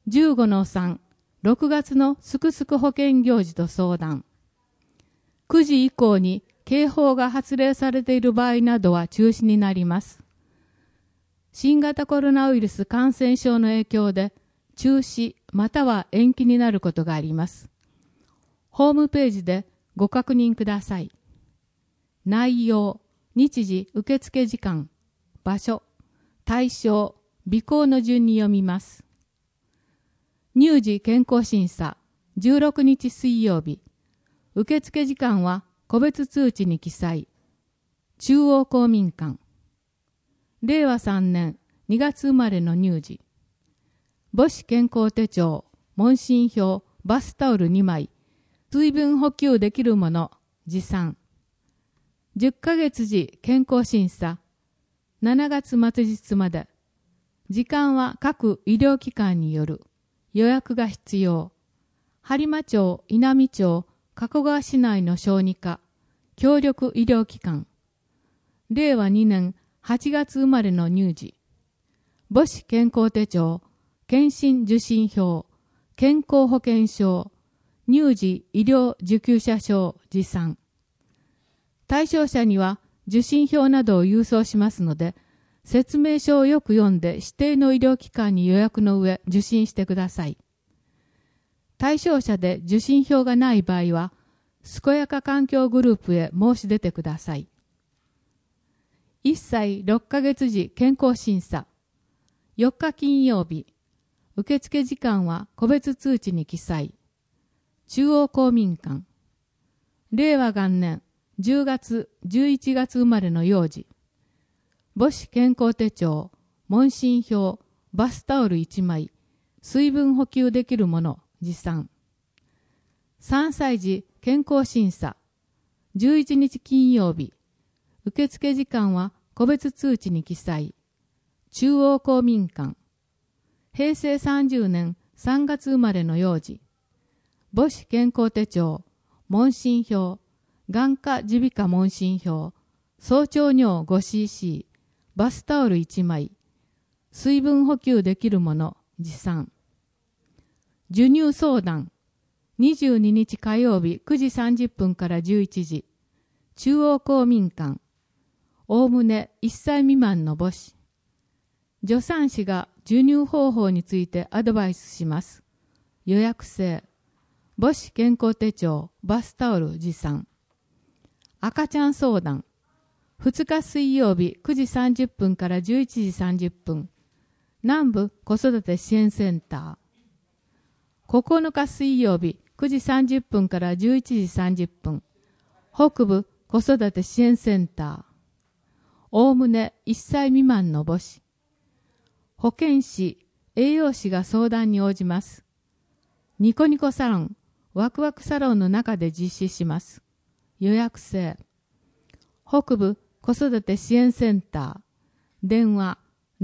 15-3、6月のすくすく保健行事と相談。9時以降に警報が発令されている場合などは中止になります。新型コロナウイルス感染症の影響で中止または延期になることがあります。ホームページでご確認ください。内容、日時、受付時間、場所、対象、備考の順に読みます。乳児健康審査、16日水曜日。受付時間は個別通知に記載。中央公民館。令和3年2月生まれの乳児。母子健康手帳、問診票、バスタオル2枚、水分補給できるもの、持参。10ヶ月時健康審査、7月末日まで。時間は各医療機関による。予約が必要。播磨町、稲美町、加古川市内の小児科、協力医療機関。令和2年8月生まれの乳児。母子健康手帳、検診受診票、健康保険証、乳児医療受給者証持参。対象者には受診票などを郵送しますので、説明書をよく読んで指定の医療機関に予約の上受診してください。対象者で受診票がない場合は、健やか環境グループへ申し出てください。1歳6ヶ月時健康審査、4日金曜日、受付時間は個別通知に記載。中央公民館。令和元年10月、11月生まれの幼児。母子健康手帳、問診票、バスタオル1枚、水分補給できるもの、持参。3歳児健康審査、11日金曜日。受付時間は個別通知に記載。中央公民館。平成30年3月生まれの幼児。母子健康手帳、問診票、眼科耳鼻科問診票、早朝尿 5cc、バスタオル1枚、水分補給できるもの、持参。授乳相談、22日火曜日9時30分から11時、中央公民館、おおむね1歳未満の母子。助産師が授乳方法についてアドバイスします。予約制。母子健康手帳、バスタオル持参。赤ちゃん相談。2日水曜日9時30分から11時30分。南部子育て支援センター。9日水曜日9時30分から11時30分。北部子育て支援センター。おおむね1歳未満の母子。保健師、栄養士が相談に応じます。ニコニコサロン、ワクワクサロンの中で実施します。予約制。北部子育て支援センター。電話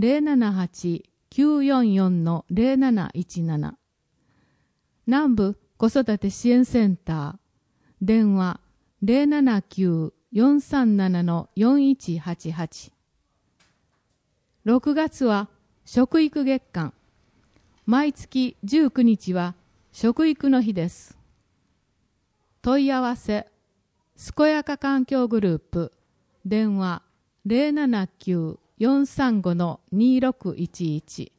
078-944-0717。南部子育て支援センター。電話 079-437-4188。6月は食育月間。毎月19日は食育の日です。問い合わせ、健やか環境グループ、電話 079-435-2611